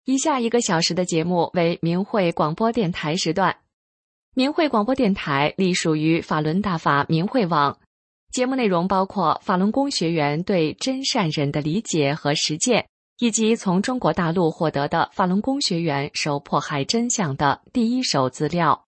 以下1个小时的节目为明慧广播电台时段。明慧广播电台隶属于法轮大法明慧网，节目内容包括法轮功学员对真善忍的理解和实践，以及从中国大陆获得的法轮功学员受迫害真相的第一手资料。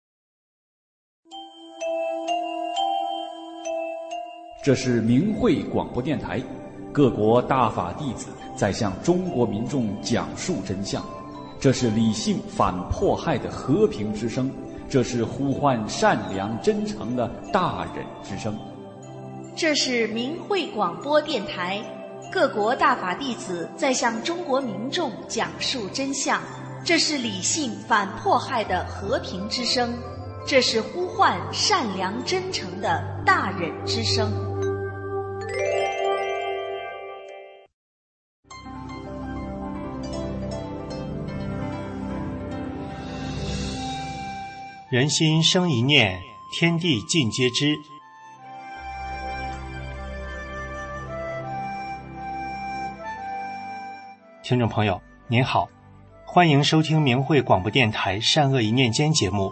这是明慧广播电台，各国大法弟子在向中国民众讲述真相，这是理性反迫害的和平之声，这是呼唤善良真诚的大忍之声。 这是明慧广播电台，各国大法弟子在向中国民众讲述真相，这是理性反迫害的和平之声，这是呼唤善良真诚的大忍之声。 人心生一念，天地尽皆知。听众朋友您好，欢迎收听明慧广播电台善恶一念间节目。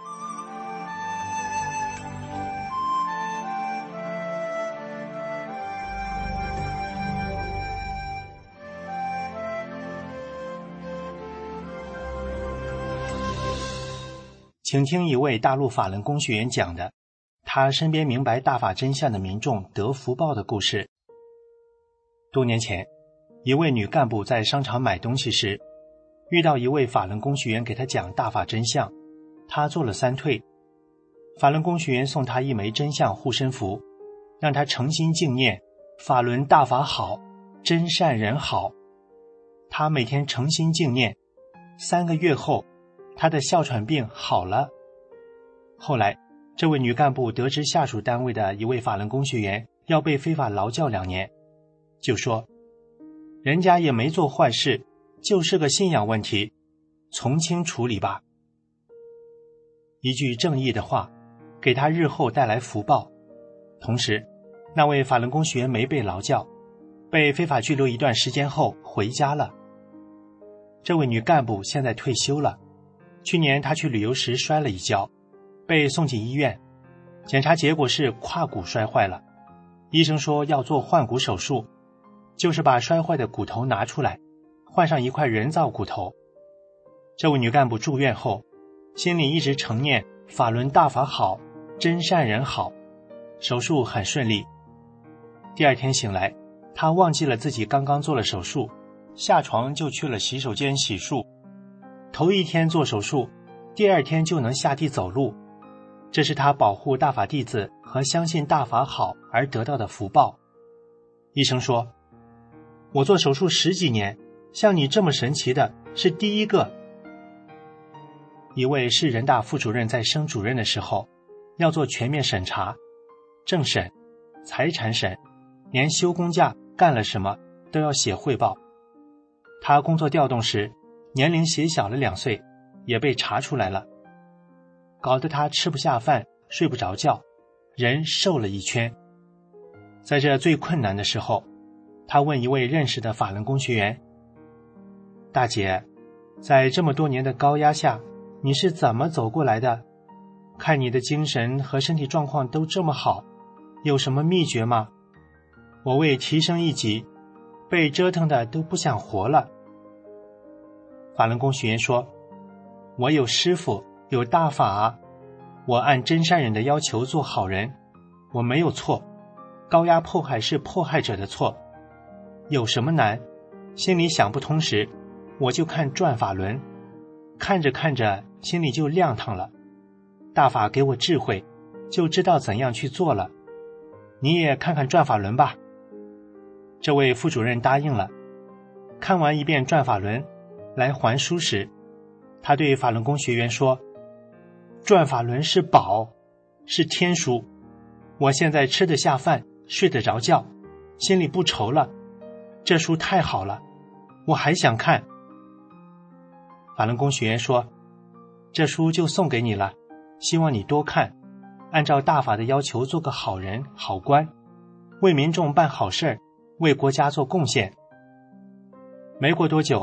请听一位大陆法轮功学员讲的他身边明白大法真相的民众得福报的故事。多年前，一位女干部在商场买东西时，遇到一位法轮功学员给她讲大法真相，她做了3退。法轮功学员送她一枚真相护身符，让她诚心敬念法轮大法好，真善人好。她每天诚心敬念，3个月后她的哮喘病好了。后来这位女干部得知下属单位的一位法轮功学员要被非法劳教2年，就说人家也没做坏事，就是个信仰问题，从轻处理吧。一句正义的话给他日后带来福报。同时那位法轮功学员没被劳教，被非法拘留一段时间后回家了。这位女干部现在退休了，去年她去旅游时摔了一跤，被送进医院，检查结果是胯骨摔坏了，医生说要做换骨手术，就是把摔坏的骨头拿出来，换上一块人造骨头。这位女干部住院后，心里一直承念法轮大法好，真善人好，手术很顺利。第2天醒来，她忘记了自己刚刚做了手术，下床就去了洗手间洗漱。头1天做手术，第2天就能下地走路，这是她保护大法弟子和相信大法好而得到的福报。医生说，我做手术10几年，像你这么神奇的是第一个。一位市人大副主任在升主任的时候，要做全面审查，政审、财产审，连休公假干了什么都要写汇报。他工作调动时，年龄写小了2岁，也被查出来了，搞得他吃不下饭，睡不着觉，人瘦了1圈。在这最困难的时候，他问一位认识的法轮功学员，大姐，在这么多年的高压下，你是怎么走过来的？看你的精神和身体状况都这么好，有什么秘诀吗？我为提升1级，被折腾的都不想活了。法轮功学员说，我有师父，有大法啊，我按真善忍的要求做好人，我没有错，高压迫害是迫害者的错。有什么难？心里想不通时，我就看转法轮，看着看着心里就亮堂了，大法给我智慧，就知道怎样去做了。你也看看转法轮吧。这位副主任答应了。看完1遍转法轮，来还书时，他对法轮功学员说，转法轮是宝，是天书，我现在吃得下饭，睡得着觉，心里不愁了，这书太好了，我还想看。法轮功学员说，这书就送给你了，希望你多看，按照大法的要求做个好人好官，为民众办好事，为国家做贡献。没过多久，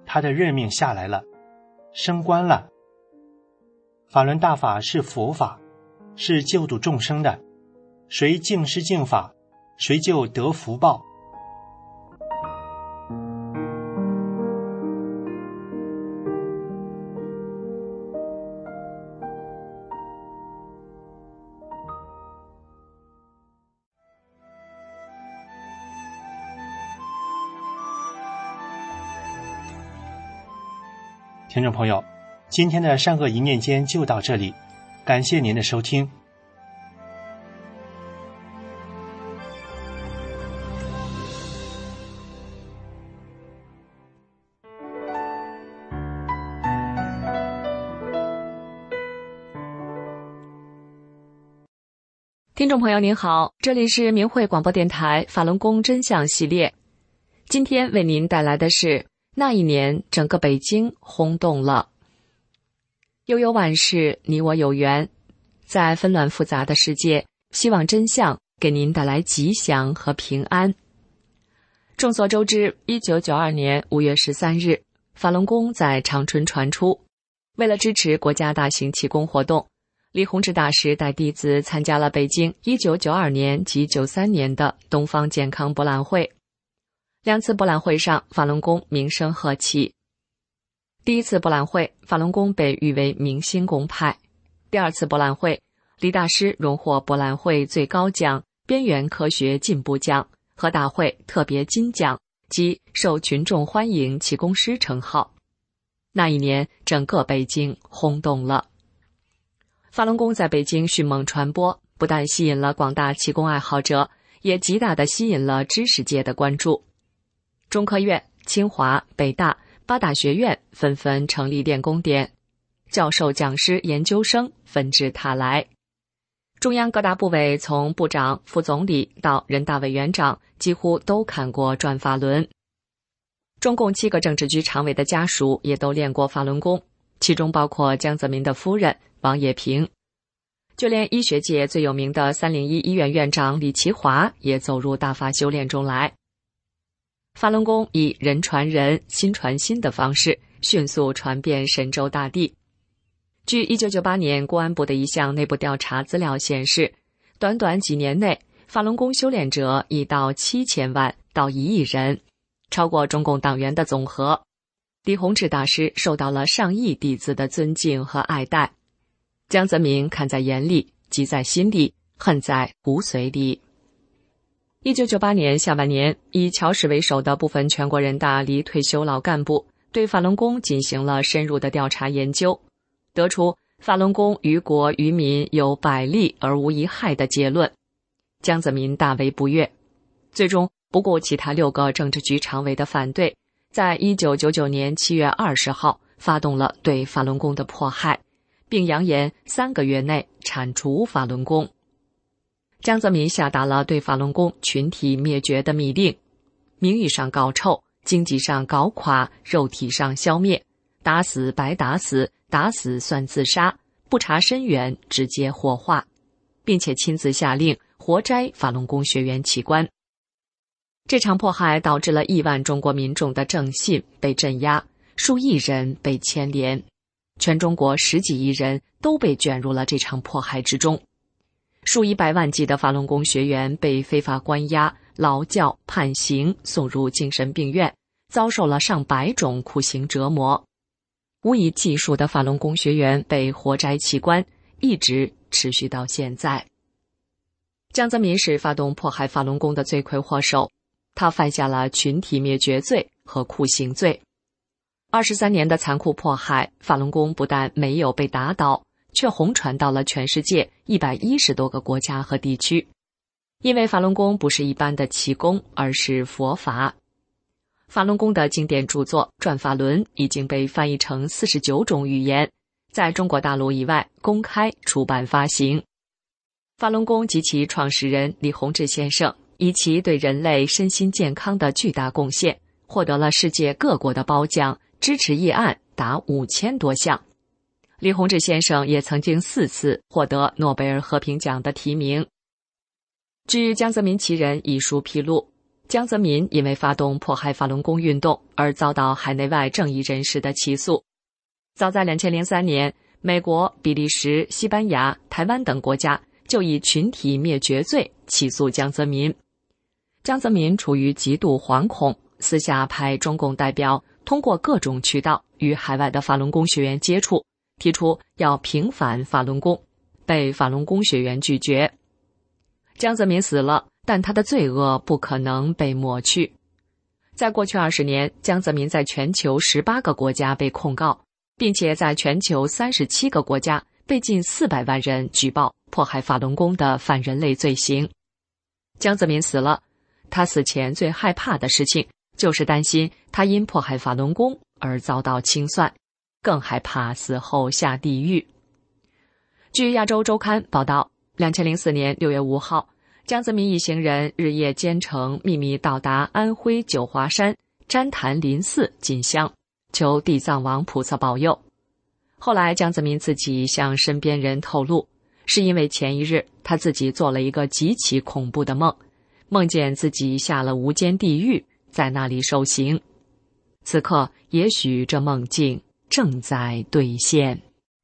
他的任命下来了，升官了。法轮大法是佛法，是救度众生的，谁敬师敬法，谁就得福报。听众朋友，今天的善恶一念间就到这里，感谢您的收听。 听众朋友您好，这里是明慧广播电台法轮功真相系列，今天为您带来的是那一年整个北京轰动了。悠悠万事，你我有缘，在纷乱复杂的世界，希望真相给您带来吉祥和平安。众所周知，1992年5月13日，法轮功在长春传出。为了支持国家大型气功活动，李洪志大师带弟子参加了北京1992年及93年的东方健康博览会。两次博览会上，法轮功名声鹤起。第一次博览会，法轮功被誉为明星功派。第二次博览会，李大师荣获博览会最高奖边缘科学进步奖和大会特别金奖及受群众欢迎气功师称号。那一年，整个北京轰动了。法轮功在北京迅猛传播，不但吸引了广大气功爱好者，也极大地吸引了知识界的关注。中科院、清华、北大8大学院纷纷成立练功点，教授、讲师、研究生纷至沓来。中央各大部委从部长、副总理到人大委员长，几乎都看过转法轮。中共7个政治局常委的家属也都练过法轮功，其中包括江泽民的夫人王冶平。就连医学界最有名的301医院院长李奇华也走入大法修炼中来。法轮功以人传人、心传心的方式迅速传遍神州大地。据1998年公安部的一项内部调查资料显示，短短几年内，法轮功修炼者已到7000万到1亿人，超过中共党员的总和。李洪志大师受到了上亿弟子的尊敬和爱戴。江泽民看在眼里，急在心里，恨在骨髓里。1998年下半年，以乔氏为首的部分全国人大离退休老干部对法轮功进行了深入的调查研究，得出法轮功于国于民有百利而无一害的结论。江泽民大为不悦，最终不顾其他6个政治局常委的反对，在1999年7月20号发动了对法轮功的迫害，并扬言3个月内铲除法轮功。江泽民下达了对法轮功群体灭绝的密令，名誉上搞臭，经济上搞垮，肉体上消灭，打死白打死，打死算自杀，不查深源直接火化，并且亲自下令活摘法轮功学员器官。这场迫害导致了亿万中国民众的正信被镇压，数亿人被牵连，全中国10几亿人都被卷入了这场迫害之中。数以百万计的法轮功学员被非法关押、劳教、判刑，送入精神病院，遭受了上百种酷刑折磨。无以计数的法轮功学员被活摘器官，一直持续到现在。江泽民是发动迫害法轮功的罪魁祸首，他犯下了群体灭绝罪和酷刑罪。23年的残酷迫害，法轮功不但没有被打倒，却红传到了全世界110多个国家和地区。因为法轮功不是一般的气功，而是佛法。法轮功的经典著作《转法轮》已经被翻译成49种语言，在中国大陆以外公开出版发行。法轮功及其创始人李洪志先生以其对人类身心健康的巨大贡献，获得了世界各国的褒奖，支持议案达5000多项。李洪志先生也曾经4次获得诺贝尔和平奖的提名。据江泽民其人一书披露， 江泽民因为发动迫害法轮功运动而遭到海内外正义人士的起诉。早在2003年，美国、比利时、西班牙、台湾等国家就以群体灭绝罪起诉江泽民。江泽民处于极度惶恐，私下派中共代表通过各种渠道与海外的法轮功学员接触，提出要平反法轮功，被法轮功学员拒绝。江泽民死了，但他的罪恶不可能被抹去。在过去20年，江泽民在全球18个国家被控告，并且在全球37个国家被近400万人举报迫害法轮功的反人类罪行。江泽民死了，他死前最害怕的事情就是担心他因迫害法轮功而遭到清算，更害怕死后下地狱。据亚洲周刊报道，2004年6月5号，江泽民一行人日夜兼程，秘密到达安徽九华山旃檀林寺进香，求地藏王菩萨保佑。后来江泽民自己向身边人透露，是因为前一日他自己做了一个极其恐怖的梦，梦见自己下了无间地狱，在那里受刑。此刻也许这梦境正在兑现。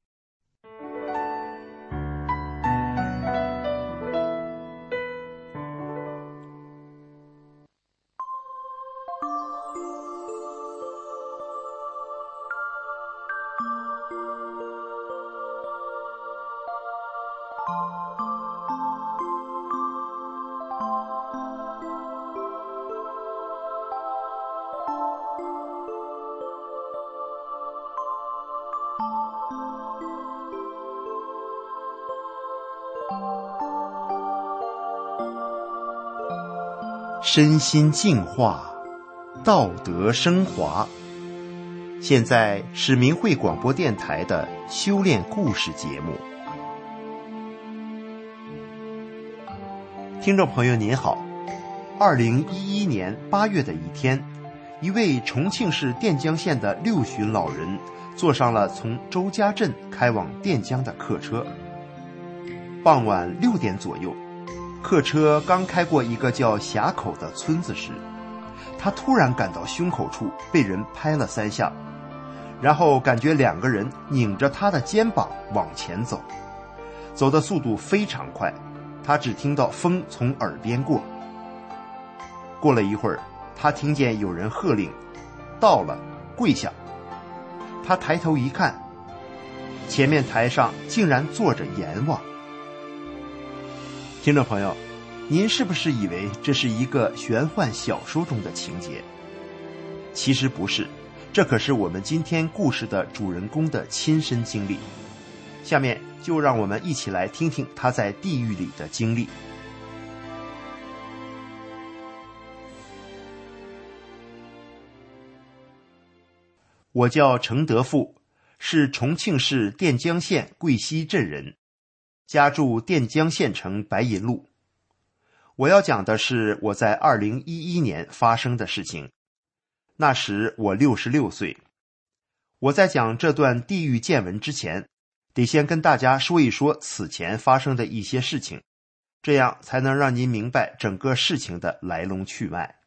身心净化，道德升华。现在是明慧广播电台的修炼故事节目。听众朋友您好，2011年8月的一天，一位重庆市垫江县的6旬老人坐上了从周家镇开往垫江的客车。傍晚6点左右，客车刚开过一个叫峡口的村子时，他突然感到胸口处被人拍了3下，然后感觉2个人拧着他的肩膀往前走，走的速度非常快，他只听到风从耳边过。过了一会儿，他听见有人喝令：“到了，跪下！”他抬头一看，前面台上竟然坐着阎王。听众朋友，您是不是以为这是一个玄幻小说中的情节？其实不是，这可是我们今天故事的主人公的亲身经历。下面就让我们一起来听听他在地狱里的经历。我叫程德富，是重庆市垫江县桂溪镇人，家住垫江县城白银路。我要讲的是我在2011年发生的事情，那时我66岁。我在讲这段地狱见闻之前，得先跟大家说一说此前发生的一些事情，这样才能让您明白整个事情的来龙去脉。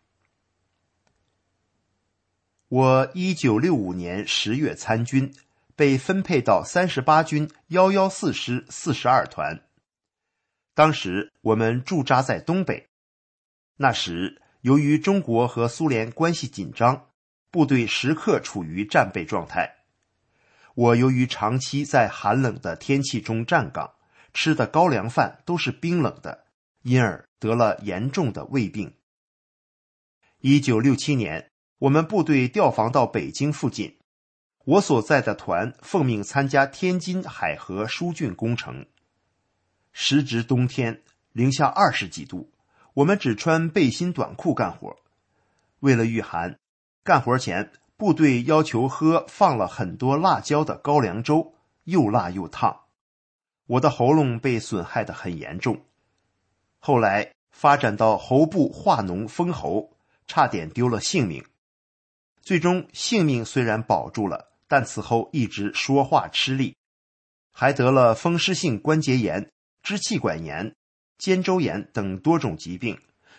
我1965年10月参军，被分配到38军114师42团。当时我们驻扎在东北，那时由于中国和苏联关系紧张，部队时刻处于战备状态。我由于长期在寒冷的天气中站岗，吃的高粱饭都是冰冷的，因而得了严重的胃病。1967年，我们部队调防到北京附近，我所在的团奉命参加天津海河疏浚工程。时值冬天，零下20几度，我们只穿背心短裤干活。为了御寒，干活前部队要求喝放了很多辣椒的高粱粥，又辣又烫。我的喉咙被损害得很严重，后来发展到喉部化脓封喉，差点丢了性命。最终性命虽然保住了，但此后一直说话吃力，还得了风湿性关节炎、支气管炎、肩周炎等多种疾病，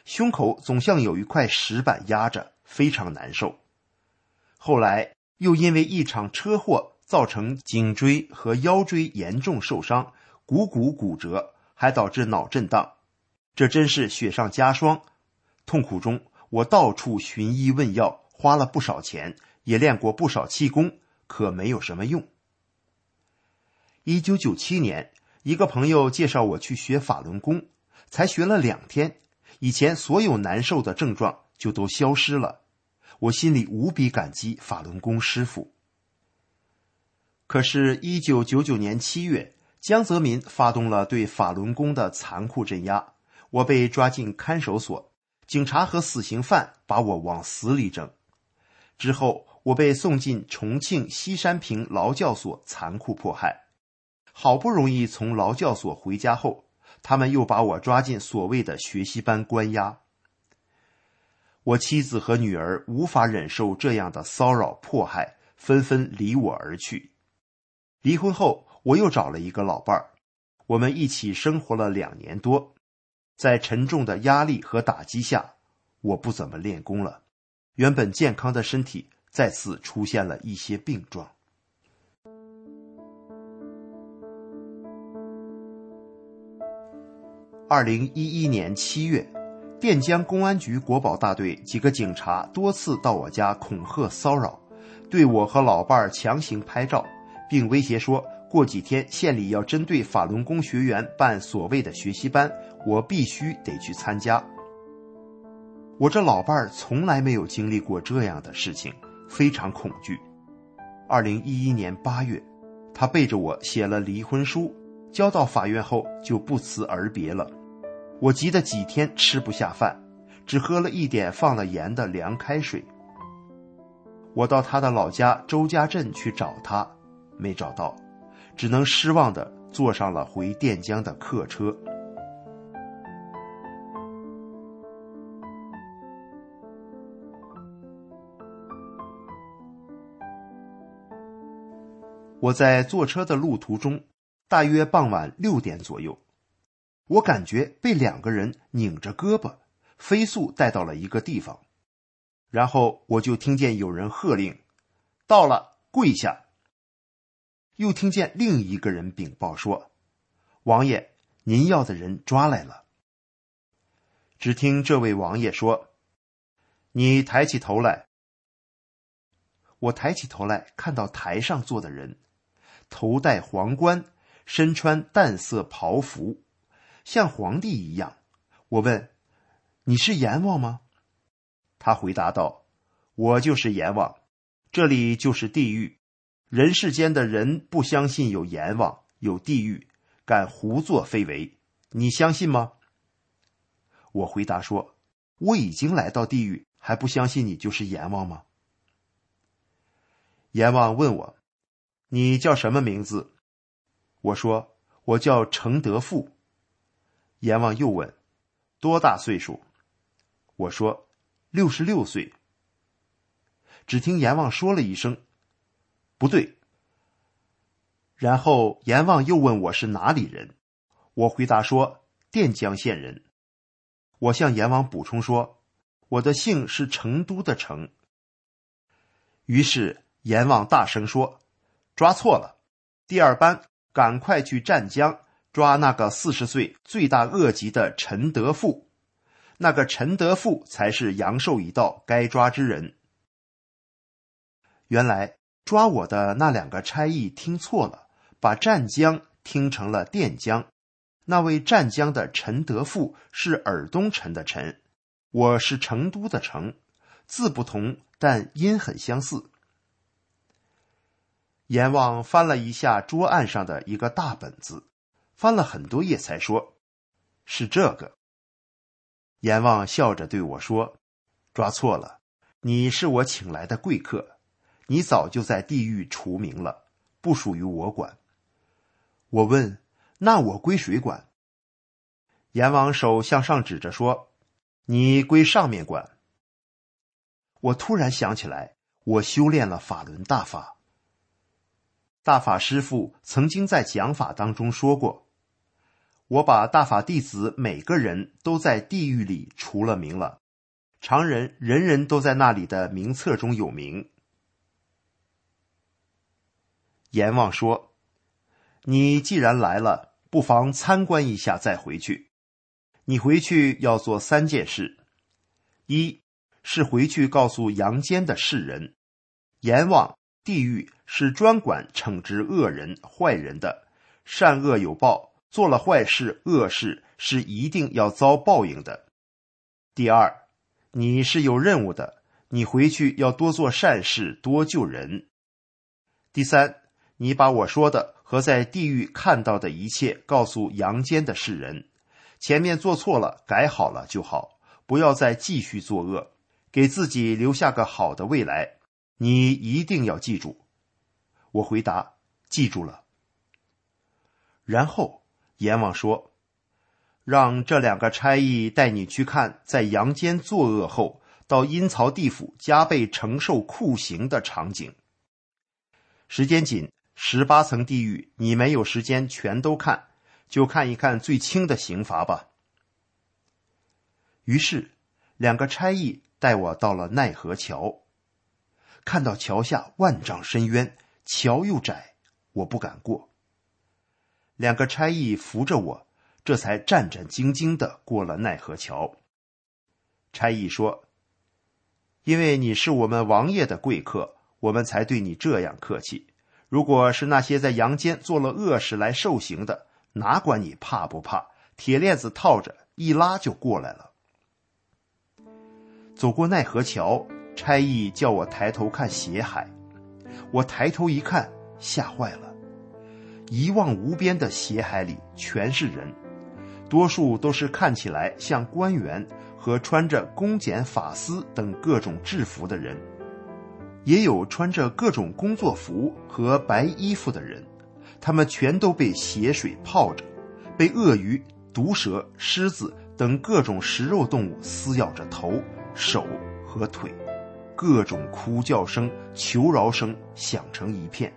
胸口总像有一块石板压着，非常难受。后来又因为一场车祸造成颈椎和腰椎严重受伤，股骨骨折，还导致脑震荡，这真是雪上加霜。痛苦中，我到处寻医问药，花了不少钱，也练过不少气功，可没有什么用。1997年，一个朋友介绍我去学法轮功，才学了2天，以前所有难受的症状就都消失了。我心里无比感激法轮功师傅。可是1999年7月，江泽民发动了对法轮功的残酷镇压，我被抓进看守所，警察和死刑犯把我往死里整。之后我被送进重庆西山坪劳教所残酷迫害，好不容易从劳教所回家后，他们又把我抓进所谓的学习班关押。我妻子和女儿无法忍受这样的骚扰迫害，纷纷离我而去。离婚后，我又找了一个老伴儿，我们一起生活了2年多。在沉重的压力和打击下，我不怎么练功了，原本健康的身体再次出现了一些病状。2011年7月，垫江公安局国保大队几个警察多次到我家恐吓骚扰，对我和老伴儿强行拍照，并威胁说过几天县里要针对法轮功学员办所谓的学习班，我必须得去参加。我这老伴儿从来没有经历过这样的事情，非常恐惧。2011年8月，他背着我写了离婚书，交到法院后就不辞而别了。我急得几天吃不下饭，只喝了一点放了盐的凉开水。我到他的老家周家镇去找他，没找到，只能失望地坐上了回垫江的客车。我在坐车的路途中，大约傍晚6点左右，我感觉被2个人拧着胳膊，飞速带到了一个地方。然后我就听见有人喝令：到了，跪下。又听见另一个人禀报说：王爷，您要的人抓来了。只听这位王爷说：你抬起头来。我抬起头来，看到台上坐的人，头戴皇冠，身穿淡色袍服，像皇帝一样。我问：你是阎王吗？他回答道：我就是阎王，这里就是地狱，人世间的人不相信有阎王有地狱，敢胡作非为，你相信吗？我回答说：我已经来到地狱，还不相信你就是阎王吗？阎王问我：你叫什么名字？我说：我叫程德富。阎王又问：多大岁数？我说：66岁。只听阎王说了一声：不对。然后阎王又问我是哪里人，我回答说：垫江县人。我向阎王补充说：我的姓是成都的成。于是阎王大声说：抓错了，第2班赶快去湛江抓那个40岁罪大恶极的陈德富，那个陈德富才是阳寿已到该抓之人。原来抓我的那2个差役听错了，把湛江听成了垫江。那位湛江的陈德富是尔东陈的陈，我是成都的成，字不同，但音很相似。阎王翻了一下桌案上的一个大本子，翻了很多页才说：是这个。阎王笑着对我说：抓错了，你是我请来的贵客，你早就在地狱除名了，不属于我管。我问：那我归谁管？阎王手向上指着说：你归上面管。我突然想起来，我修炼了法轮大法。大法师父曾经在讲法当中说过： 我把大法弟子每个人都在地狱里除了名了，常人人人都在那里的名册中有名。阎王说，你既然来了，不妨参观一下再回去。你回去要做3件事：一是回去告诉阳间的世人，阎王、地狱是专管惩治恶人、坏人的，善恶有报，做了坏事、恶事是一定要遭报应的。第二，你是有任务的，你回去要多做善事，多救人。第三，你把我说的和在地狱看到的一切告诉阳间的世人，前面做错了，改好了就好，不要再继续作恶，给自己留下个好的未来。你一定要记住。我回答，记住了。然后阎王说，让这2个差役带你去看在阳间作恶后到阴曹地府加倍承受酷刑的场景。时间紧，18层地狱你没有时间全都看，就看一看最轻的刑罚吧。于是2个差役带我到了奈何桥，看到桥下万丈深渊，桥又窄，我不敢过。2个差役扶着我，这才战战兢兢地过了奈何桥。差役说，因为你是我们王爷的贵客，我们才对你这样客气。如果是那些在阳间做了恶事来受刑的，哪管你怕不怕，铁链子套着，一拉就过来了。走过奈何桥，差役叫我抬头看血海。我抬头一看，吓坏了。一望无边的血海里全是人，多数都是看起来像官员和穿着公检法司等各种制服的人，也有穿着各种工作服和白衣服的人，他们全都被血水泡着，被鳄鱼、毒蛇、狮子等各种食肉动物撕咬着头、手和腿，各种哭叫声、求饶声响成一片。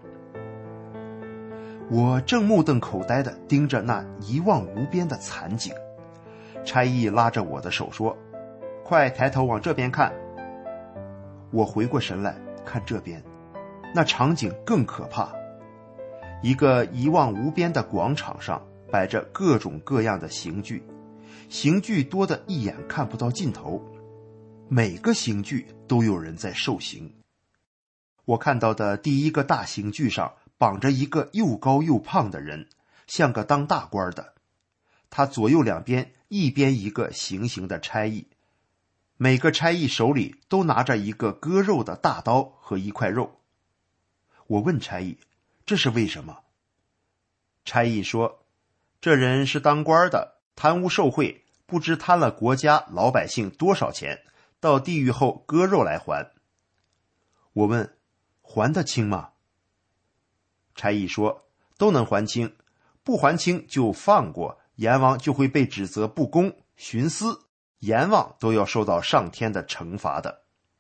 我正目瞪口呆地盯着那一望无边的惨景，差役拉着我的手说，快抬头往这边看。我回过神来看这边，那场景更可怕。一个一望无边的广场上摆着各种各样的刑具，刑具多得一眼看不到尽头，每个刑具都有人在受刑。我看到的第一个大刑具上绑着一个又高又胖的人，像个当大官的。他左右两边一边一个行刑的差役，每个差役手里都拿着一个割肉的大刀和一块肉。我问差役，这是为什么？差役说，这人是当官的，贪污受贿，不知贪了国家老百姓多少钱，到地狱后割肉来还。我问，还得清吗？差役说，都能还清，不还清就放过，阎王就会被指责不公，徇私，阎王都要受到上天的惩罚的。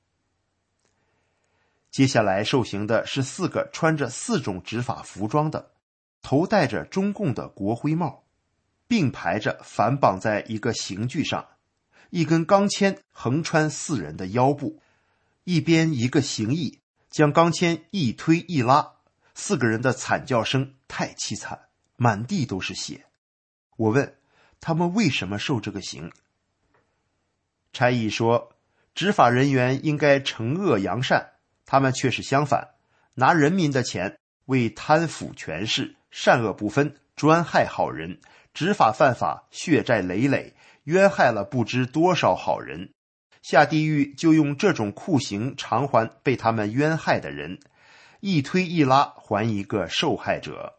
接下来受刑的是4个穿着4种执法服装的，头戴着中共的国徽帽，并排着反绑在一个刑具上，一根钢钎横穿4人的腰部，一边一个刑役将钢钎一推一拉，4个人的惨叫声太凄惨，满地都是血。我问他们为什么受这个刑。差役说，执法人员应该惩恶扬善，他们却是相反，拿人民的钱为贪腐权势，善恶不分，专害好人，执法犯法，血债累累，冤害了不知多少好人，下地狱就用这种酷刑偿还被他们冤害的人，一推一拉还一个受害者。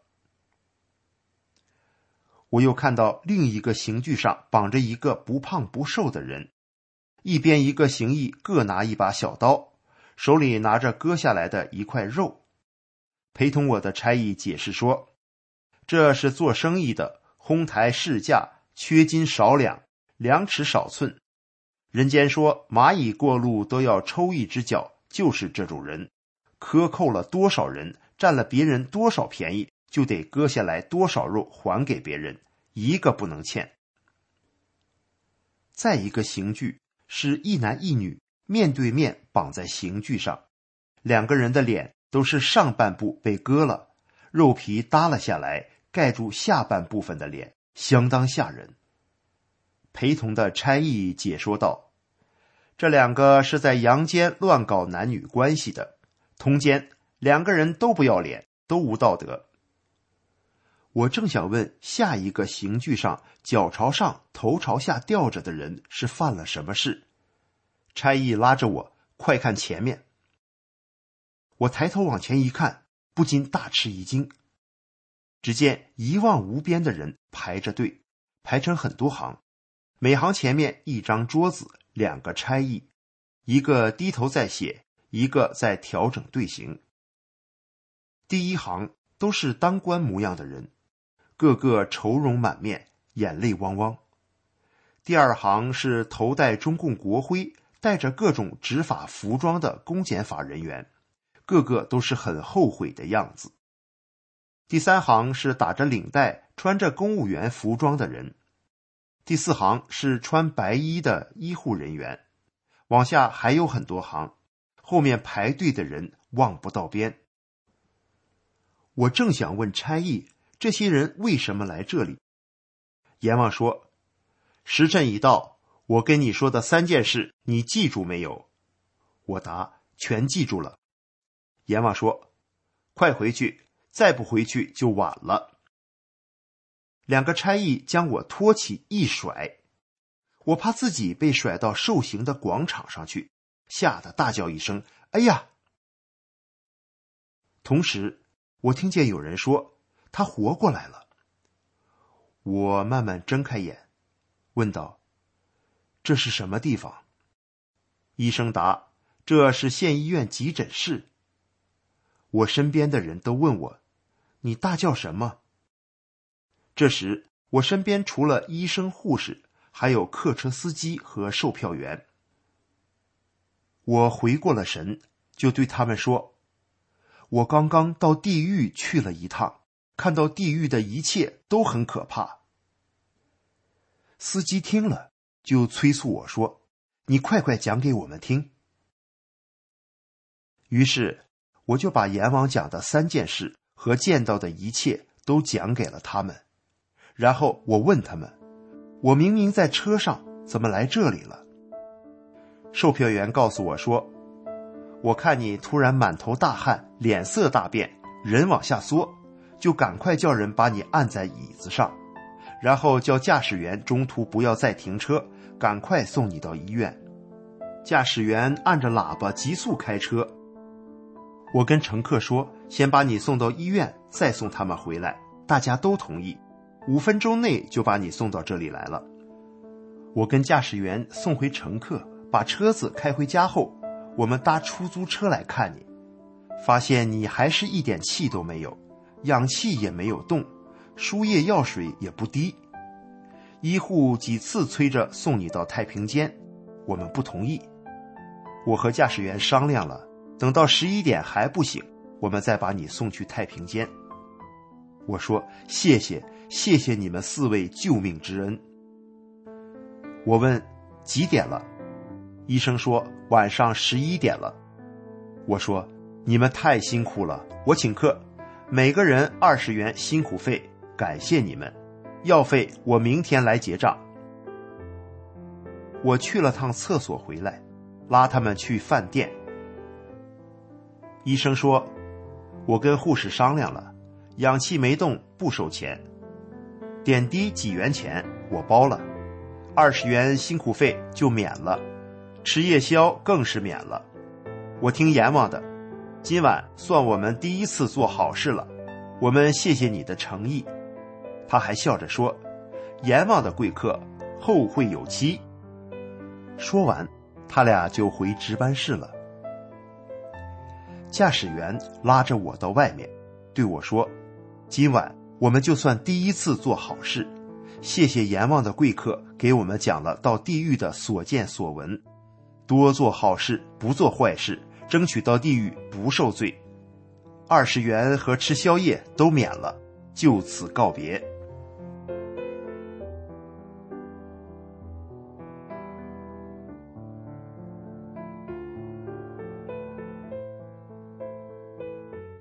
我又看到另一个刑具上绑着一个不胖不瘦的人，一边一个刑役各拿一把小刀，手里拿着割下来的一块肉。陪同我的差役解释说，这是做生意的，哄抬市价，缺斤少两，量尺少寸。人间说蚂蚁过路都要抽一只脚，就是这种人，克扣了多少人，占了别人多少便宜，就得割下来多少肉还给别人， 一个不能欠。再一个刑具是一男一女面对面绑在刑具上，两个人的脸都是上半部被割了，肉皮耷了下来，盖住下半部分的脸，相当吓人。陪同的差役解说道，这两个是在阳间乱搞男女关系的，通奸，两个人都不要脸，都无道德。我正想问下一个刑具上脚朝上头朝下吊着的人是犯了什么事，差役拉着我快看前面。我抬头往前一看，不禁大吃一惊，只见一望无边的人排着队，排成很多行，每行前面一张桌子，两个差役，一个低头在写，一个在调整队形。第一行都是当官模样的人，个个愁容满面，眼泪汪汪。第二行是头戴中共国徽，带着各种执法服装的公检法人员，个个都是很后悔的样子。第三行是打着领带，穿着公务员服装的人。第四行是穿白衣的医护人员，往下还有很多行，后面排队的人望不到边。我正想问差役，这些人为什么来这里？阎王说，时辰已到，我跟你说的3件事，你记住没有？我答，全记住了。阎王说，快回去，再不回去就晚了。两个差役将我拖起一甩，我怕自己被甩到受刑的广场上去，吓得大叫一声，哎呀！同时我听见有人说，他活过来了。我慢慢睁开眼，问道，这是什么地方？医生答，这是县医院急诊室。我身边的人都问我，你大叫什么？这时我身边除了医生护士，还有客车司机和售票员。我回过了神，就对他们说，我刚刚到地狱去了一趟，看到地狱的一切都很可怕。司机听了就催促我说，你快快讲给我们听。于是我就把阎王讲的3件事和见到的一切都讲给了他们。然后我问他们，我明明在车上，怎么来这里了？售票员告诉我说，我看你突然满头大汗，脸色大变，人往下缩，就赶快叫人把你按在椅子上，然后叫驾驶员中途不要再停车，赶快送你到医院。驾驶员按着喇叭急速开车。我跟乘客说，先把你送到医院，再送他们回来，大家都同意，5分钟内就把你送到这里来了。我跟驾驶员送回乘客，把车子开回家后，我们搭出租车来看你，发现你还是一点气都没有，氧气也没有动，输液药水也不滴。医护几次催着送你到太平间，我们不同意。我和驾驶员商量了，等到11点还不醒，我们再把你送去太平间。我说，谢谢你们4位救命之恩。我问，几点了？医生说，晚上11点了。我说，你们太辛苦了，我请客，每个人20元辛苦费，感谢你们，药费我明天来结账。我去了趟厕所回来，拉他们去饭店。医生说，我跟护士商量了，氧气没动不收钱，点滴几元钱我包了，20元辛苦费就免了，吃夜宵更是免了。我听阎王的，今晚算我们第一次做好事了，我们谢谢你的诚意。他还笑着说，阎王的贵客后会有期。说完，他俩就回值班室了。驾驶员拉着我到外面，对我说，今晚我们就算第一次做好事，谢谢阎王的贵客给我们讲了到地狱的所见所闻，多做好事，不做坏事，争取到地狱不受罪。20元和吃宵夜都免了，就此告别。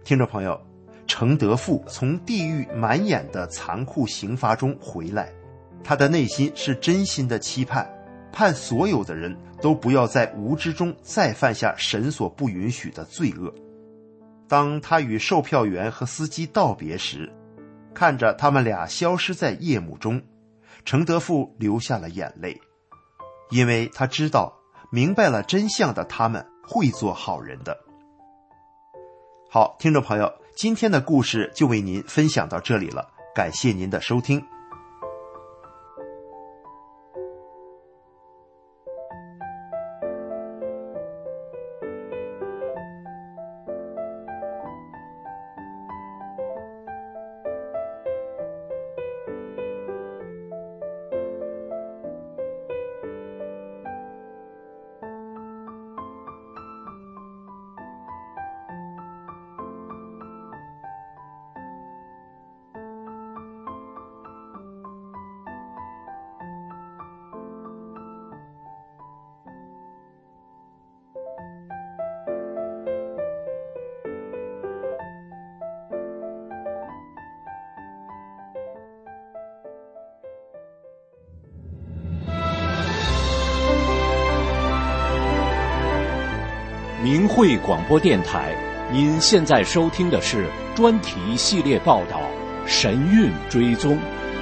听众朋友，程德富从地狱满眼的残酷刑罚中回来，他的内心是真心的期盼所有的人都不要在无知中再犯下神所不允许的罪恶。当他与售票员和司机道别时，看着他们俩消失在夜幕中，程德富流下了眼泪，因为他知道明白了真相的他们会做好人的。好，听众朋友，今天的故事就为您分享到这里了，感谢您的收听。 明慧广播电台，您现在收听的是专题系列报道《神韵追踪》。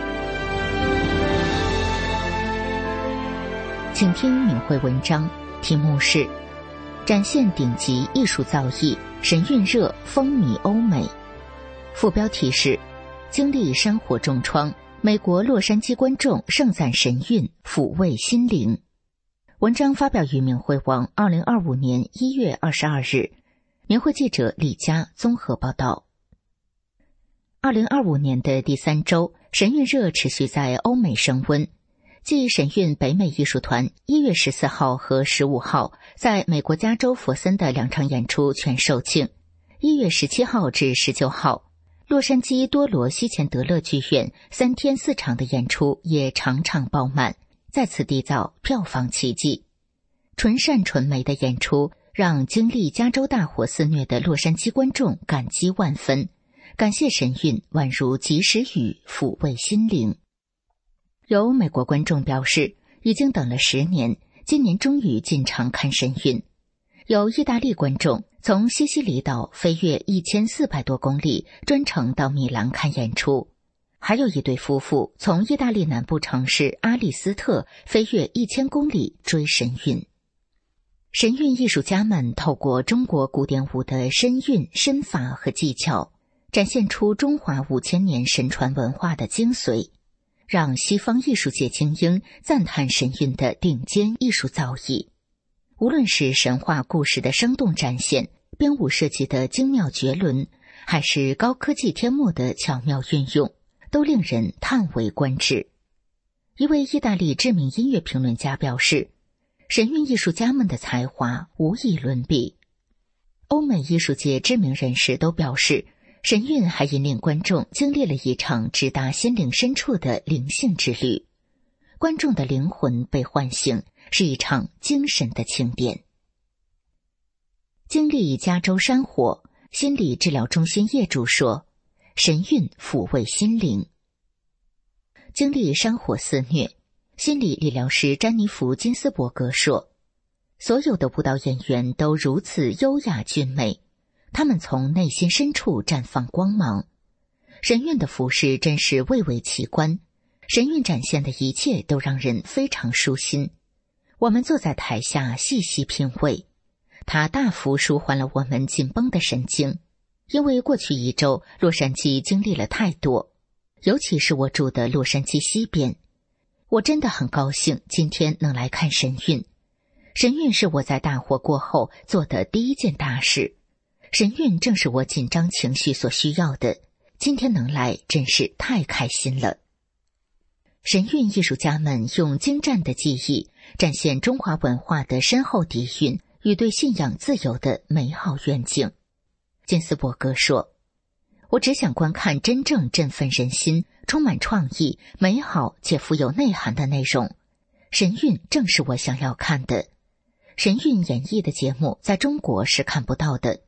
请听明慧文章，题目是展现顶级艺术造诣，神韵热风靡欧美。副标题是经历山火重创，美国洛杉矶观众盛赞神韵，抚慰心灵。文章发表于明慧网2025年1月22日，明慧记者李佳综合报道。2025年的第3周，神韵热持续在欧美升温。继神韵北美艺术团1月14号和15号在美国加州佛森的2场演出全售罄，1月17号至19号，洛杉矶多罗西钱德勒剧院3天4场的演出也场场爆满，再次缔造票房奇迹。纯善纯美的演出让经历加州大火肆虐的洛杉矶观众感激万分，感谢神韵宛如及时雨，抚慰心灵。有美国观众表示，已经等了10年，今年终于进场看神韵。有意大利观众从西西里岛飞越1400多公里，专程到米兰看演出。还有一对夫妇从意大利南部城市阿利斯特飞越1000公里追神韵。神韵艺术家们透过中国古典舞的身韵、身法和技巧，展现出中华5000年神传文化的精髓，让西方艺术界精英赞叹神韵的顶尖艺术造诣。无论是神话故事的生动展现，编舞设计的精妙绝伦，还是高科技天幕的巧妙运用，都令人叹为观止。一位意大利知名音乐评论家表示，神韵艺术家们的才华无以伦比。欧美艺术界知名人士都表示，神韵还引领观众经历了一场直达心灵深处的灵性之旅，观众的灵魂被唤醒，是一场精神的庆典。经历加州山火，心理治疗中心业主说，神韵抚慰心灵。经历山火肆虐，心理理疗师詹妮弗·金斯伯格说，所有的舞蹈演员都如此优雅俊美，他们从内心深处绽放光芒。神韵的服饰真是蔚为奇观，神韵展现的一切都让人非常舒心。我们坐在台下细细品味，它大幅舒缓了我们紧绷的神经。因为过去1周，洛杉矶经历了太多，尤其是我住的洛杉矶西边。我真的很高兴今天能来看神韵。神韵是我在大火过后做的第一件大事，神韵正是我紧张情绪所需要的，今天能来真是太开心了。神韵艺术家们用精湛的技艺展现中华文化的深厚底蕴与对信仰自由的美好愿景。金斯伯格说，我只想观看真正振奋人心、充满创意、美好且富有内涵的内容。神韵正是我想要看的。神韵演绎的节目在中国是看不到的，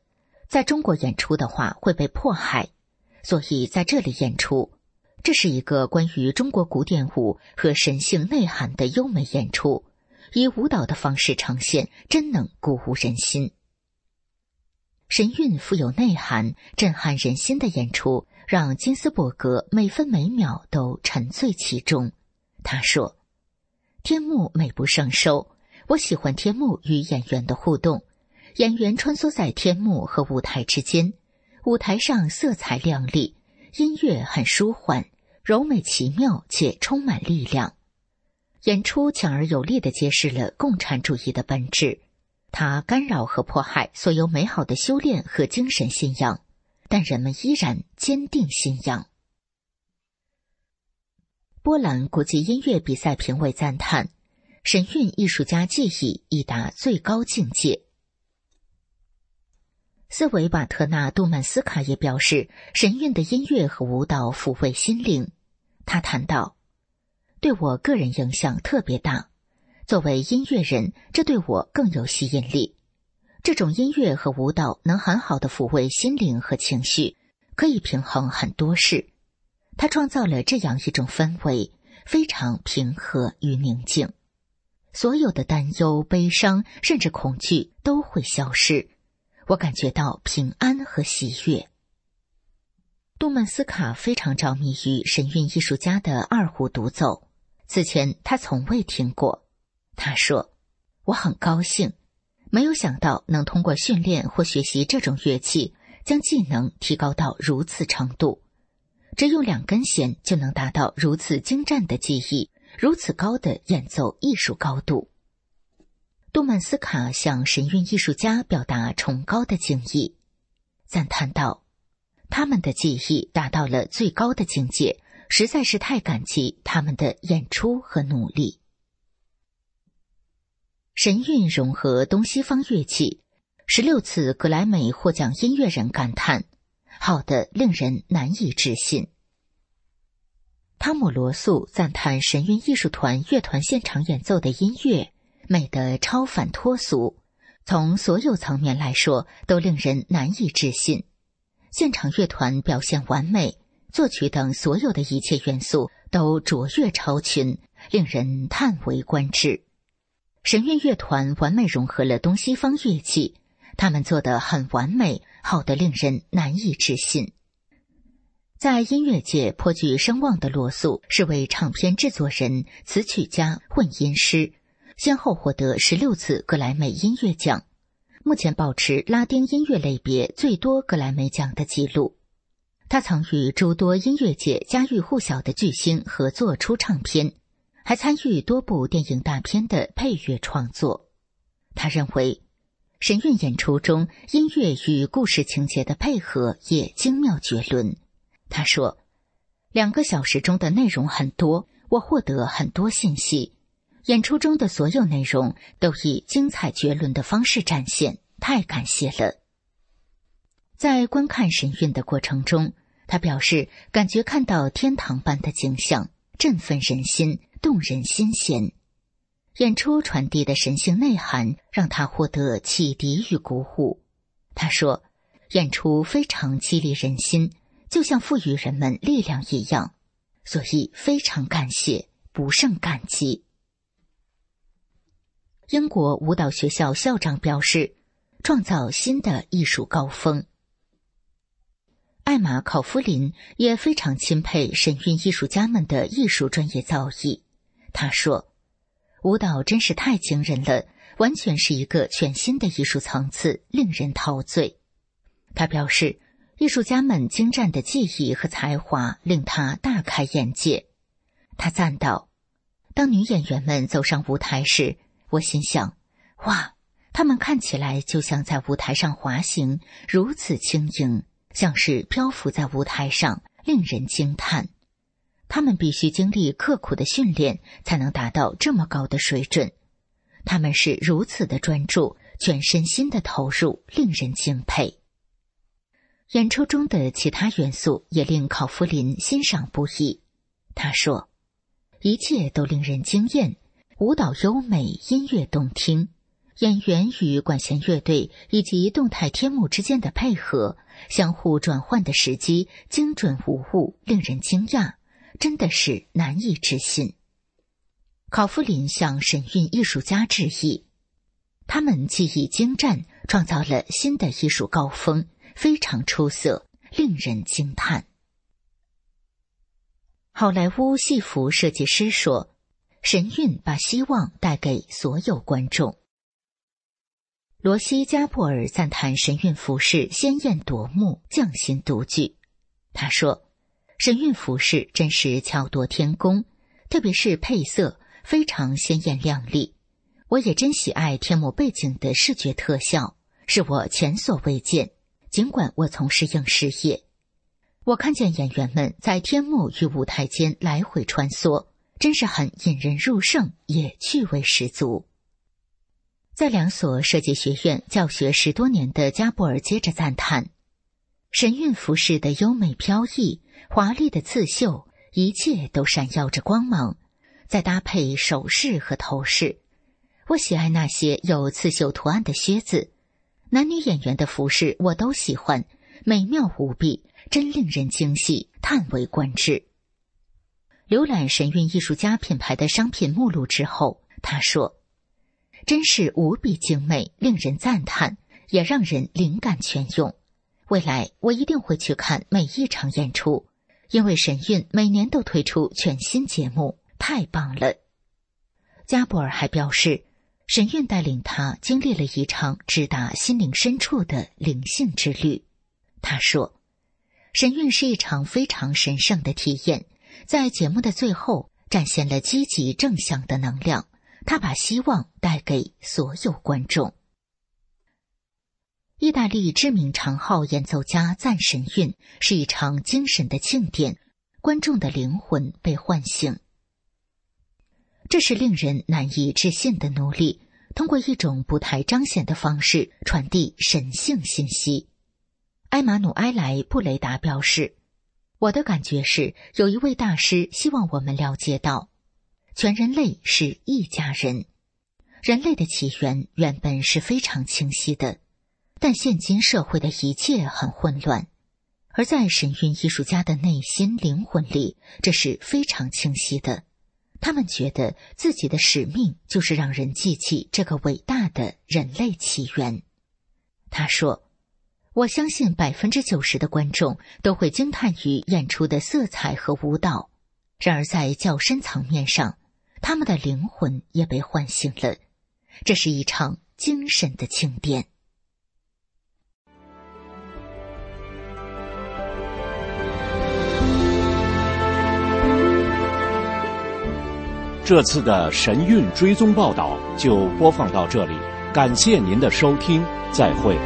在中国演出的话会被迫害，所以在这里演出。这是一个关于中国古典舞和神性内涵的优美演出，以舞蹈的方式呈现，真能鼓舞人心。神韵富有内涵、震撼人心的演出，让金斯伯格每分每秒都沉醉其中。他说，天幕美不胜收，我喜欢天幕与演员的互动，演员穿梭在天幕和舞台之间，舞台上色彩亮丽，音乐很舒缓，柔美奇妙且充满力量。演出强而有力地揭示了共产主义的本质，它干扰和迫害所有美好的修炼和精神信仰，但人们依然坚定信仰。波兰国际音乐比赛评委赞叹，神韵艺术家技艺已达最高境界。斯维瓦特纳·杜曼斯卡也表示，神韵的音乐和舞蹈抚慰心灵。他谈到，对我个人影响特别大，作为音乐人，这对我更有吸引力。这种音乐和舞蹈能很好地抚慰心灵和情绪，可以平衡很多事。他创造了这样一种氛围，非常平和与宁静，所有的担忧、悲伤甚至恐惧都会消失，我感觉到平安和喜悦。杜曼斯卡非常着迷于神韵艺术家的二胡独奏，此前他从未听过。他说，我很高兴，没有想到能通过训练或学习这种乐器，将技能提高到如此程度。只用2根弦就能达到如此精湛的技艺，如此高的演奏艺术高度。杜曼斯卡向神韵艺术家表达崇高的敬意，赞叹道，他们的技艺达到了最高的境界，实在是太感激他们的演出和努力。神韵融合东西方乐器，16次格莱美获奖音乐人感叹，好得令人难以置信。汤姆·罗素赞叹神韵艺术团乐团现场演奏的音乐美得超凡脱俗，从所有层面来说都令人难以置信。现场乐团表现完美，作曲等所有的一切元素都卓越超群，令人叹为观止。神韵乐团完美融合了东西方乐器，他们做得很完美，好得令人难以置信。在音乐界颇具声望的罗素是位唱片制作人、词曲家、混音师，先后获得16次格莱美音乐奖，目前保持拉丁音乐类别最多格莱美奖的记录。他曾与诸多音乐界家喻户晓的巨星合作出唱片，还参与多部电影大片的配乐创作。他认为，神韵演出中音乐与故事情节的配合也精妙绝伦。他说，2个小时中的内容很多，我获得很多信息。演出中的所有内容都以精彩绝伦的方式展现，太感谢了。在观看神韵的过程中，他表示感觉看到天堂般的景象，振奋人心，动人心弦。演出传递的神性内涵让他获得启迪与鼓舞。他说，演出非常激励人心，就像赋予人们力量一样，所以非常感谢，不胜感激。英国舞蹈学校校长表示，创造新的艺术高峰。艾玛·考夫林也非常钦佩神韵艺术家们的艺术专业造诣。他说，舞蹈真是太惊人了，完全是一个全新的艺术层次，令人陶醉。他表示，艺术家们精湛的技艺和才华令他大开眼界。他赞道，当女演员们走上舞台时，我心想，哇，她们看起来就像在舞台上滑行，如此轻盈，像是漂浮在舞台上，令人惊叹。她们必须经历刻苦的训练，才能达到这么高的水准。她们是如此的专注，全身心的投入，令人敬佩。演出中的其他元素也令考夫林欣赏不已。他说，一切都令人惊艳，舞蹈优美，音乐动听， 演员与管弦乐队以及动态天幕之间的配合，相互转换的时机精准无误，令人惊讶，真的是难以置信。考夫林向神韵艺术家致意，他们技艺精湛，创造了新的艺术高峰，非常出色，令人惊叹。好莱坞戏服设计师说，神韵把希望带给所有观众。罗西·加布尔赞叹神韵服饰鲜艳夺目，匠心独具。他说，神韵服饰真是巧夺天工，特别是配色非常鲜艳亮丽。我也真喜爱天幕背景的视觉特效，是我前所未见，尽管我从事影视业。我看见演员们在天幕与舞台间来回穿梭，真是很引人入胜，也趣味十足。在2所设计学院教学10多年的加布尔接着赞叹，神韵服饰的优美飘逸，华丽的刺绣，一切都闪耀着光芒，再搭配首饰和头饰。我喜爱那些有刺绣图案的靴子，男女演员的服饰我都喜欢，美妙无比，真令人惊喜，叹为观止。浏览神韵艺术家品牌的商品目录之后，他说，真是无比精美，令人赞叹，也让人灵感泉涌。未来我一定会去看每一场演出，因为神韵每年都推出全新节目，太棒了。加布尔还表示，神韵带领他经历了一场直达心灵深处的灵性之旅。他说，神韵是一场非常神圣的体验，在节目的最后展现了积极正向的能量，他把希望带给所有观众。意大利知名长号演奏家赞神韵是一场精神的庆典，观众的灵魂被唤醒。这是令人难以置信的努力，通过一种不太彰显的方式传递神性信息。埃马努埃莱·布雷达表示，我的感觉是，有一位大师希望我们了解到，全人类是一家人。人类的起源原本是非常清晰的，但现今社会的一切很混乱，而在神韵艺术家的内心灵魂里，这是非常清晰的。他们觉得自己的使命就是让人记起这个伟大的人类起源。他说，我相信90%的观众都会惊叹于演出的色彩和舞蹈，然而在较深层面上，他们的灵魂也被唤醒了。这是一场精神的庆典。 这次的神韵追踪报道就播放到这里，感谢您的收听，再会。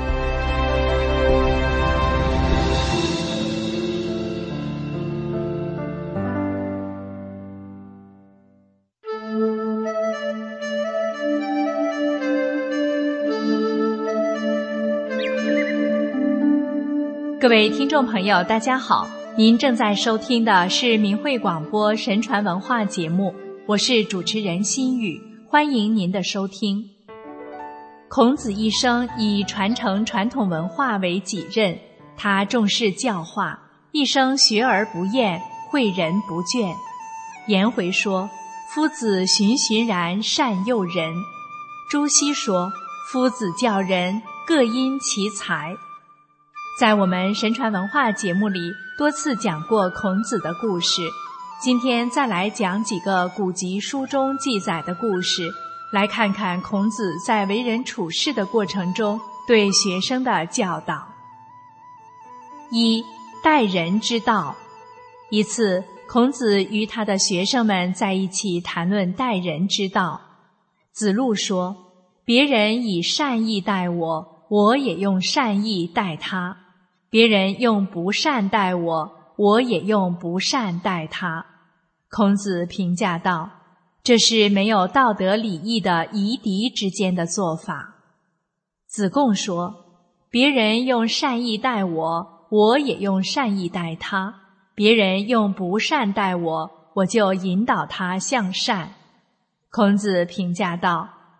各位听众朋友，大家好，您正在收听的是明慧广播神传文化节目，我是主持人心雨，欢迎您的收听。孔子一生以传承传统文化为己任，他重视教化，一生学而不厌，诲人不倦。颜回说，夫子循循然善诱人。朱熹说，夫子教人各因其才。在我们神传文化节目里多次讲过孔子的故事，今天再来讲几个古籍书中记载的故事，来看看孔子在为人处事的过程中对学生的教导。一、待人之道。一次，孔子与他的学生们在一起谈论待人之道。子路说，别人以善意待我，我也用善意待他；别人用不善待我，我也用不善待他。孔子评价道，这是没有道德礼义的夷狄之间的做法。子贡说，别人用善意待我，我也用善意待他；别人用不善待我，我就引导他向善。孔子评价道，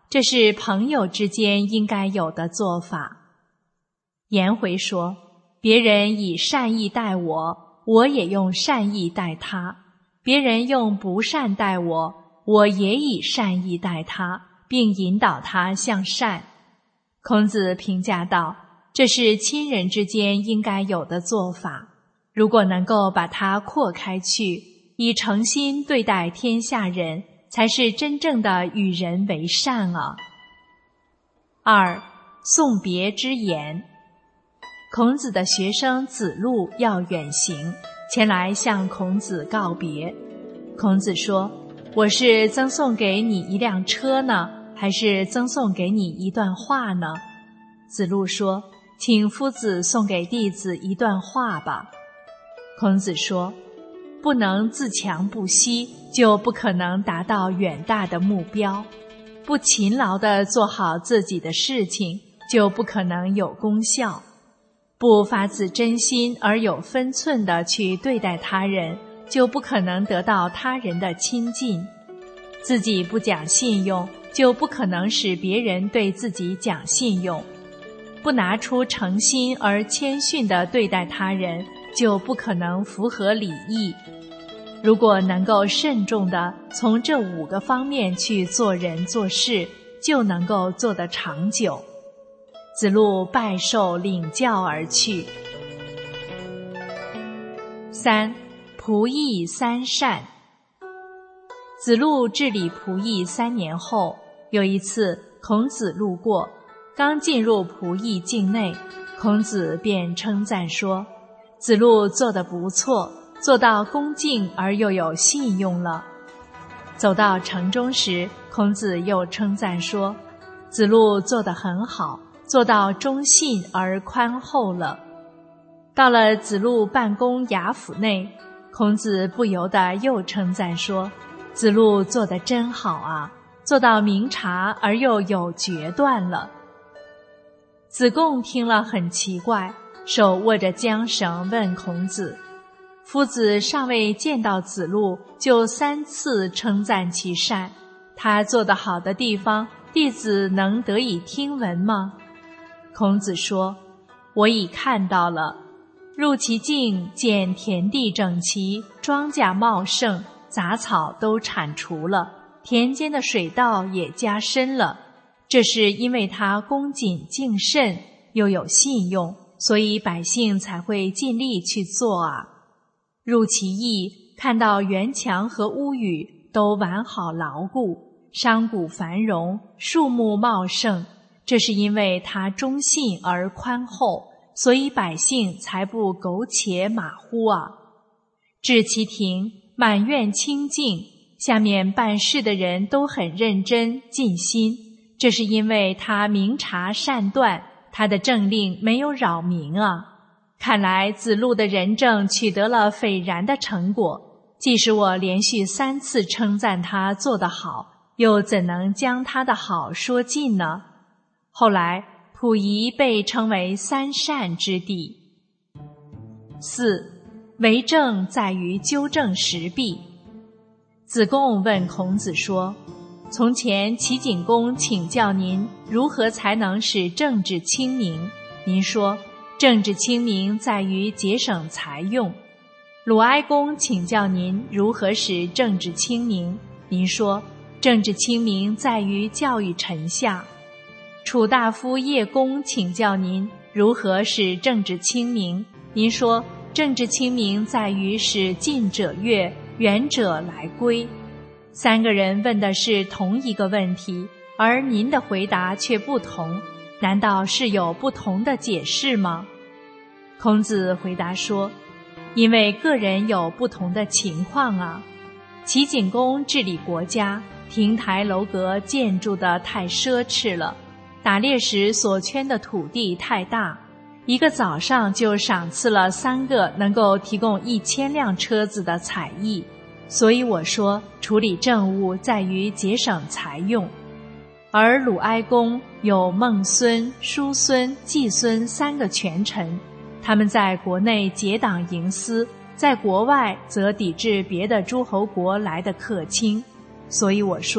这是朋友之间应该有的做法。颜回说，别人以善意待我，我也用善意待他；别人用不善待我，我也以善意待他，并引导他向善。孔子评价道，这是亲人之间应该有的做法，如果能够把它扩开去，以诚心对待天下人，才是真正的与人为善啊。2. 送别之言。孔子的学生子路要远行，前来向孔子告别。孔子说，我是赠送给你一辆车呢，还是赠送给你一段话呢？子路说，请夫子送给弟子一段话吧。孔子说，不能自强不息，就不可能达到远大的目标；不勤劳地做好自己的事情，就不可能有功效；不发自真心而有分寸地去对待他人，就不可能得到他人的亲近；自己不讲信用，就不可能使别人对自己讲信用；不拿出诚心而谦逊地对待他人，就不可能符合礼义。如果能够慎重地从这5个方面去做人做事，就能够做得长久。子路拜受领教而去。3. 仆役3善。子路治理仆役3年后，有一次孔子路过，刚进入仆役境内，孔子便称赞说，子路做得不错，做到恭敬而又有信用了。走到城中时，孔子又称赞说，子路做得很好，做到忠信而宽厚了。到了子路办公衙府内，孔子不由得又称赞说，子路做得真好啊，做到明察而又有决断了。子贡听了很奇怪，手握着缰绳问孔子，夫子尚未见到子路，就3次称赞其善，他做得好的地方，弟子能得以听闻吗？孔子说，我已看到了。入其境，见田地整齐，庄稼茂盛，杂草都铲除了，田间的水道也加深了。这是因为他恭谨敬慎，又有信用，所以百姓才会尽力去做啊。入其邑，看到园墙和屋宇都完好牢固，商贾繁荣，树木茂盛，这是因为他忠信而宽厚，所以百姓才不苟且马虎啊。至其庭，满院清净，下面办事的人都很认真尽心，这是因为他明察善断，他的政令没有扰民啊。看来子路的仁政取得了斐然的成果，即使我连续3次称赞他做得好，又怎能将他的好说尽呢？后来溥仪被称为3善之地。4. 为政在于纠正时弊。子贡问孔子说，从前齐景公请教您如何才能使政治清明，您说政治清明在于节省财用。鲁哀公请教您如何使政治清明，您说政治清明在于教育臣下。楚大夫叶公请教您如何使政治清明，您说政治清明在于使近者悦，远者来归。3个人问的是同一个问题，而您的回答却不同，难道是有不同的解释吗？孔子回答说，因为个人有不同的情况啊。齐景公治理国家，亭台楼阁建筑的太奢侈了，打猎时所圈的土地太大，一个早上就赏赐了3个能够提供1000辆车子的采邑，所以我说处理政务在于节省财用。而鲁哀公有孟孙、叔孙、季孙3个权臣，他们在国内结党营私，在国外则抵制别的诸侯国来的客卿，所以我说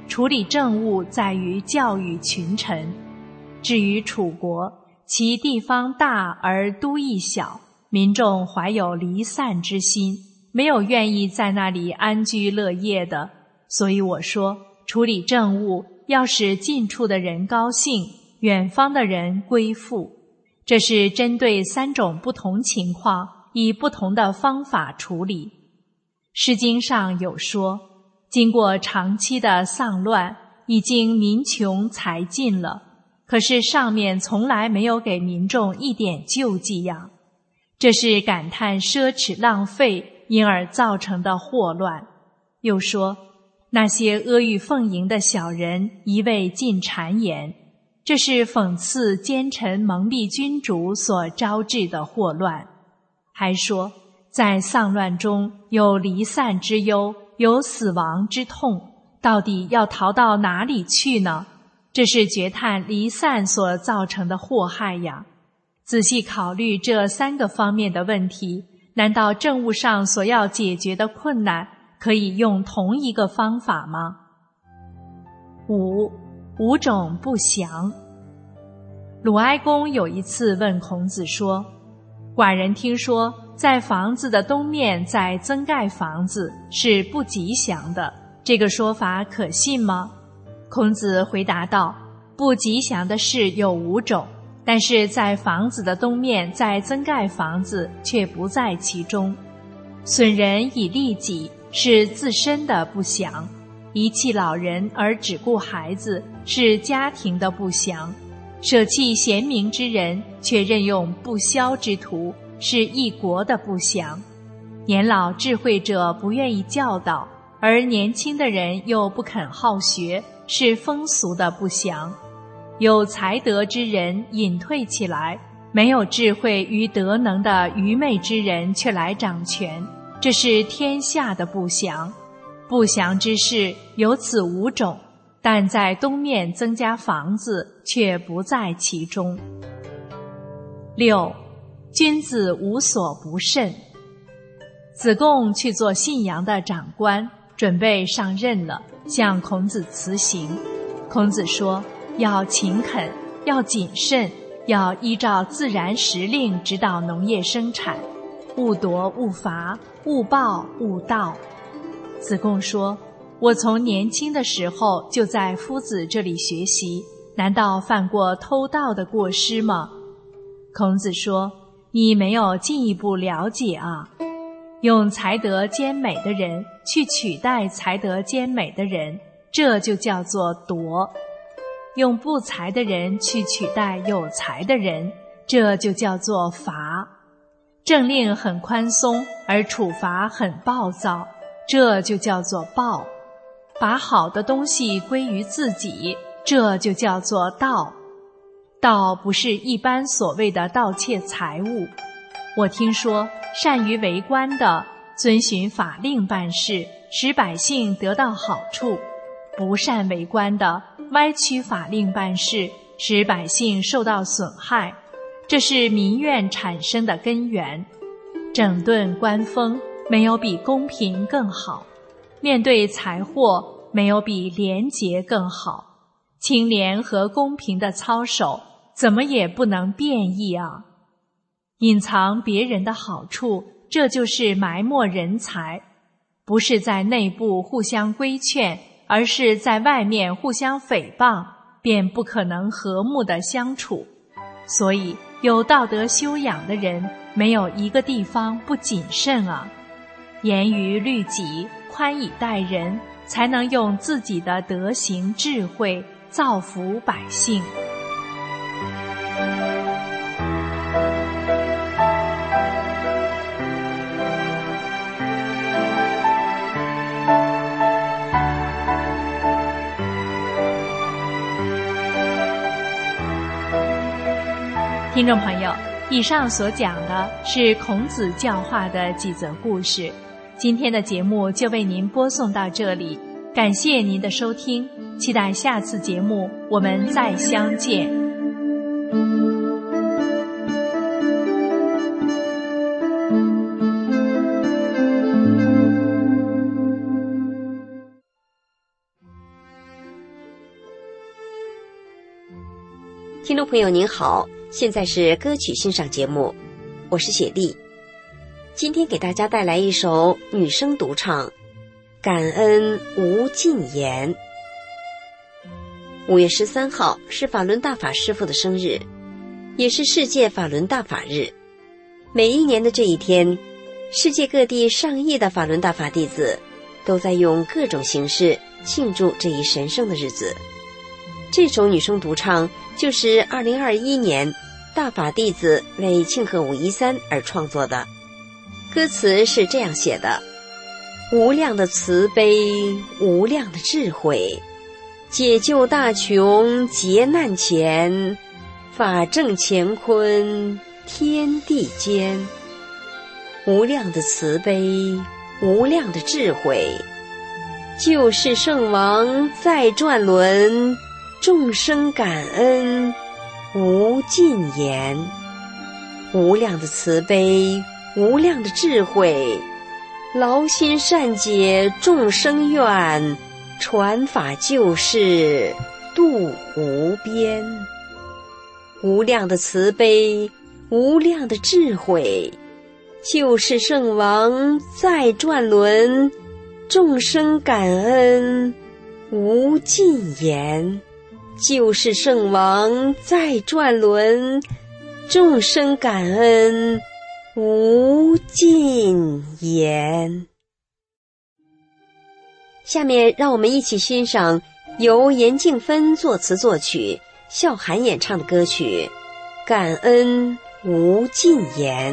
处理政务在于教育群臣。至于楚国，其地方大而都邑小，民众怀有离散之心，没有愿意在那里安居乐业的。所以我说，处理政务要使近处的人高兴，远方的人归附。这是针对3种不同情况，以不同的方法处理。诗经上有说，经过长期的丧乱，已经民穷财尽了，可是上面从来没有给民众一点救济呀。这是感叹奢侈浪费，因而造成的祸乱。又说，那些阿谀奉迎的小人一味进谗言，这是讽刺奸臣蒙蔽君主所招致的祸乱。还说，在丧乱中有离散之忧，有死亡之痛，到底要逃到哪里去呢？这是绝叹离散所造成的祸害呀。仔细考虑这3个方面的问题，难道政务上所要解决的困难可以用同一个方法吗？5种不祥。鲁哀公有一次问孔子说，寡人听说在房子的东面再增盖房子是不吉祥的，这个说法可信吗？孔子回答道，不吉祥的事有5种，但是在房子的东面再增盖房子却不在其中。损人以利己是自身的不祥，遗弃老人而只顾孩子是家庭的不祥，舍弃贤明之人却任用不肖之徒是一国的不祥。年老智慧者不愿意教导，而年轻的人又不肯好学，是风俗的不祥。有才德之人隐退起来，没有智慧与德能的愚昧之人却来掌权，这是天下的不祥。不祥之事有此5种，但在东面增加房子却不在其中。6. 君子无所不慎。子贡去做信阳的长官，准备上任了，向孔子辞行。孔子说，要勤恳，要谨慎，要依照自然时令指导农业生产，勿夺勿伐，勿暴勿盗。子贡说，我从年轻的时候就在夫子这里学习，难道犯过偷盗的过失吗？孔子说，你没有进一步了解啊。用才德兼美的人去取代才德兼美的人，这就叫做夺；用不才的人去取代有才的人，这就叫做罚。政令很宽松，而处罚很暴躁，这就叫做暴。把好的东西归于自己，这就叫做盗。盗不是一般所谓的盗窃财物。我听说善于为官的遵循法令办事，使百姓得到好处；不善为官的歪曲法令办事，使百姓受到损害。这是民怨产生的根源。整顿官风没有比公平更好，面对财货没有比廉洁更好。清廉和公平的操守怎么也不能变异啊！隐藏别人的好处，这就是埋没人才。不是在内部互相规劝，而是在外面互相诽谤，便不可能和睦地相处。所以有道德修养的人，没有一个地方不谨慎啊。严于律己，宽以待人，才能用自己的德行智慧造福百姓。听众朋友，以上所讲的是孔子教化的几则故事。今天的节目就为您播送到这里，感谢您的收听，期待下次节目我们再相见。 众朋友您好，现在是歌曲欣赏节目，我是雪莉。今天给大家带来一首女声独唱《感恩无尽言》。5月13号是法轮大法师父的生日，也是世界法轮大法日。每一年的这一天，世界各地上亿的法轮大法弟子都在用各种形式庆祝这一神圣的日子。这首女声独唱就是2021年大法弟子为庆贺513而创作的。歌词是这样写的：无量的慈悲，无量的智慧，解救大穷劫难前，法正乾坤天地间。无量的慈悲，无量的智慧，救世圣王在转轮，众生感恩无尽言。无量的慈悲，无量的智慧，劳心善解众生愿，传法救世度无边。无量的慈悲，无量的智慧，救世圣王在转轮，众生感恩无尽言。救世圣王在转轮，众生感恩无尽言。下面让我们一起欣赏由严静芬作词作曲，笑涵演唱的歌曲《感恩无尽言》。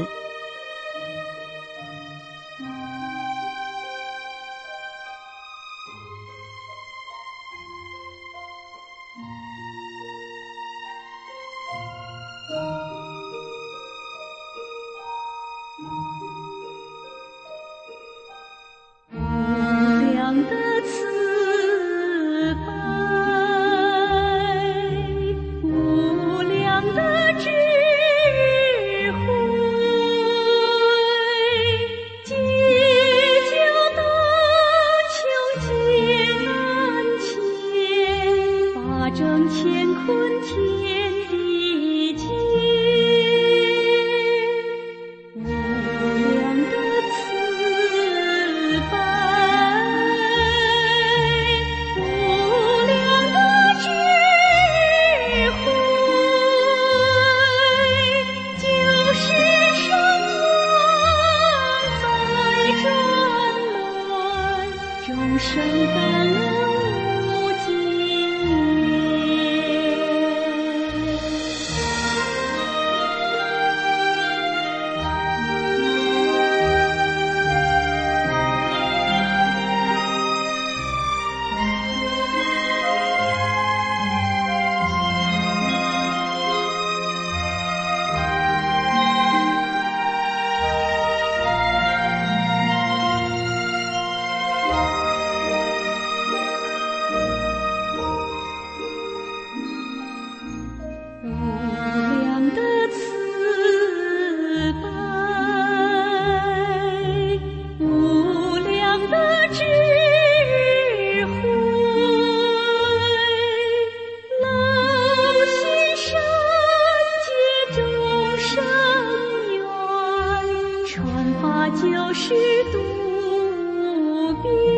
就是渡边。